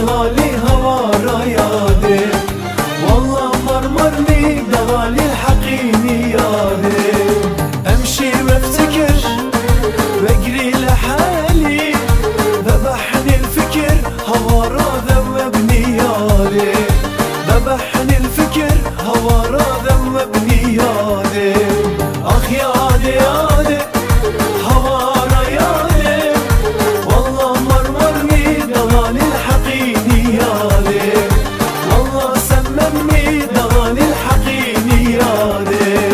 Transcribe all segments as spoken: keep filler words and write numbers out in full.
دلالي هوا رايادي، والله مرمرني دلالي الحقيني يادي. امشي وافتكر واجري لحالي، ذبحني الفكر هوا ذوبني يادي، ذبحني الفكر هوا ذوبني يادي. اخ يادي يادي هوا رايادي، والله مرمرني دلالي الحقيني يادي، والله سممني دلالي الحقيني يادي.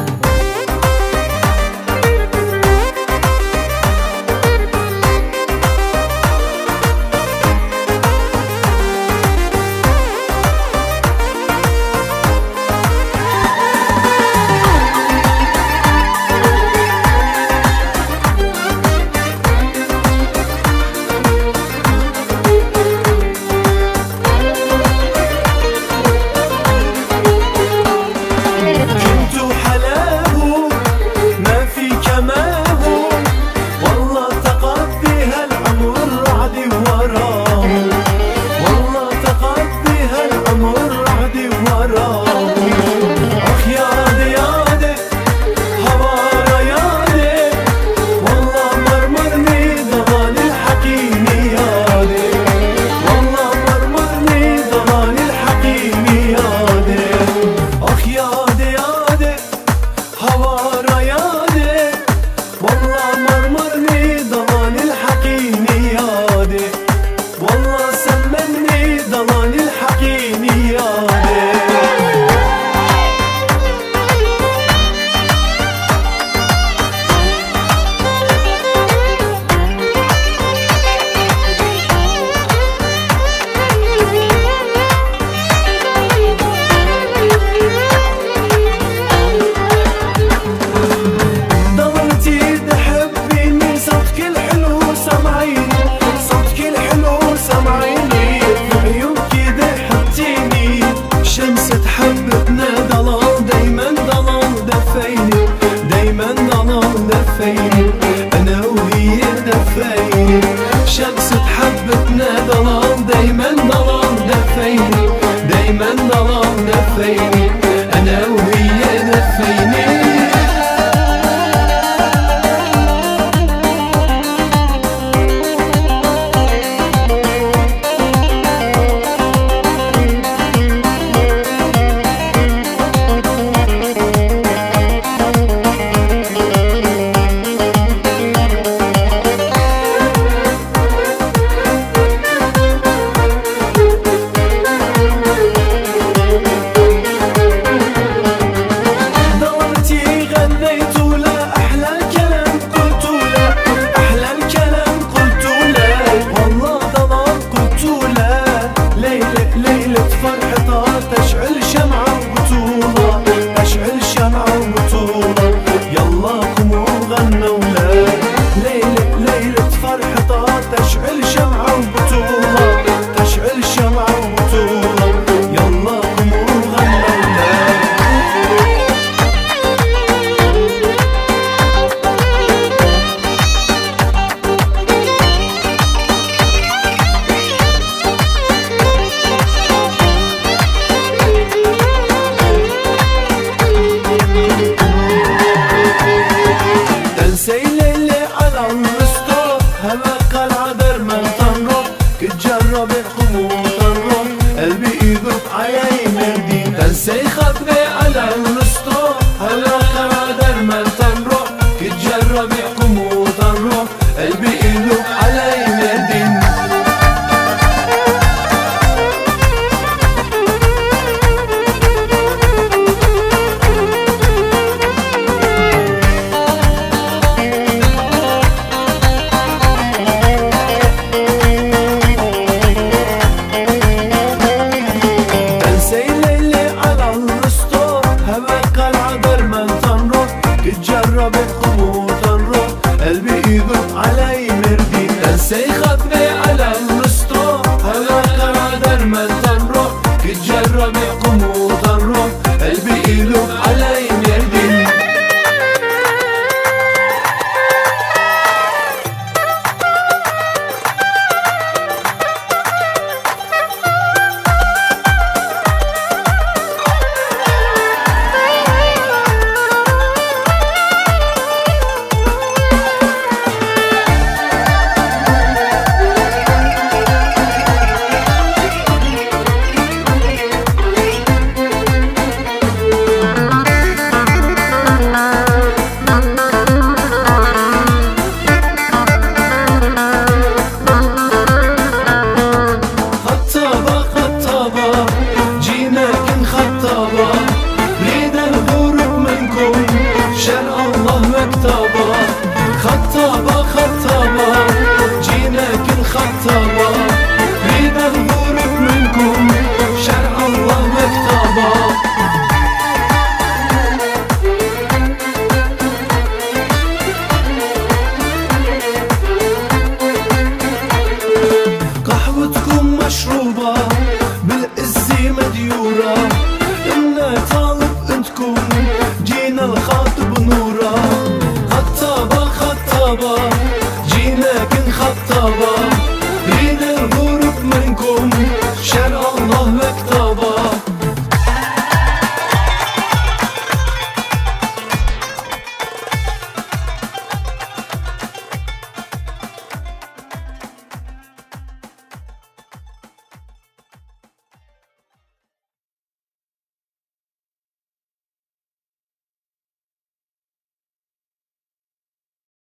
أنا وهي دفيني شمسة حبتنا ظلام دايما ظلام دفيني، دايما ظلام دفيني أنا وهي دفيني. تجرب الخمور الروح قلبي يذوب علي مردين، تنسي خطري على الرسطو هلا قرادر من تنروح. تجرب الخمور الروح قلبي يذوب علي مردين. مشروبة بالعز مديورة